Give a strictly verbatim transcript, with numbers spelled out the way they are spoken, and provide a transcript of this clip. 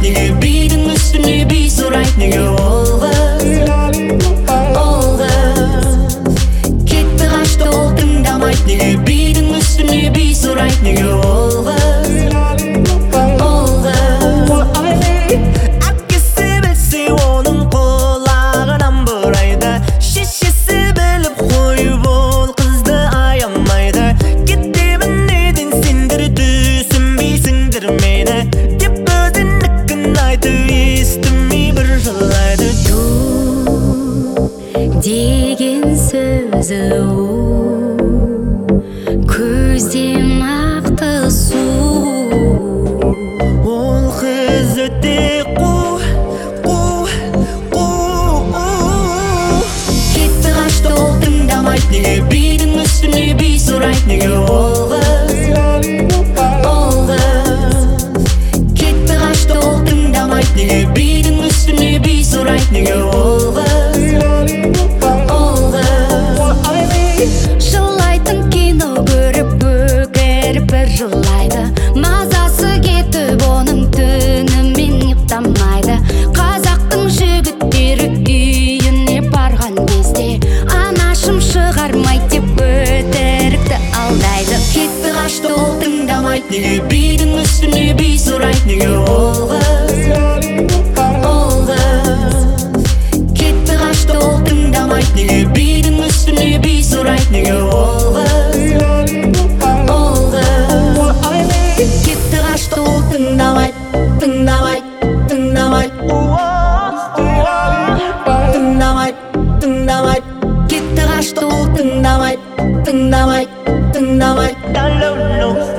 Nege biydin üstüne bir sorayt nege ol kız Ol kız Ketdi kaçtı ol tındamayt Nege biydin üstüne bir sorayt nege ol kız Ol kız Akkesi bilse onun kulağınan buraydı Şişesi bilip koyup ol kızdı ayamaydı Gittimin edin sindir tüsünmey sindirmeydi Dep özünlükün aydı istimi bir жылайды деген сөзі көзден ақты су Ол қыз өте қу, қу, қу Кетті қашты ол тыңдамайт Неге бидің үстіне би сұрайт Неге ол қыз Ол қыз Кетті қашты ол тыңдамайт Неге бидің үстіне би сұрайт Неге ол қыз Ол қыз жылайтын кино көріп бөгеріп бір жылайды мазасы кетіп оның түнімен ұйықтамайды қазақтың жігіттері үйіне барған кезде анашым шығармайды деп өтірікті алдайды Кетті қашты ол тыңдамайт Неге бидің үстіне би сұрайт Неге ол қыз Ол қыз Кетті қашты ол тыңдамайт Неге бидің үстіне би сұрайт Неге ол қыз Ол қыз Кетті қашты ол тыңдамайт Тыңдамайт, тыңдамайт Тыңдамайт, тыңдамайт Кетті қашты ол тыңдамайт Тыңдамайт, тыңдамайт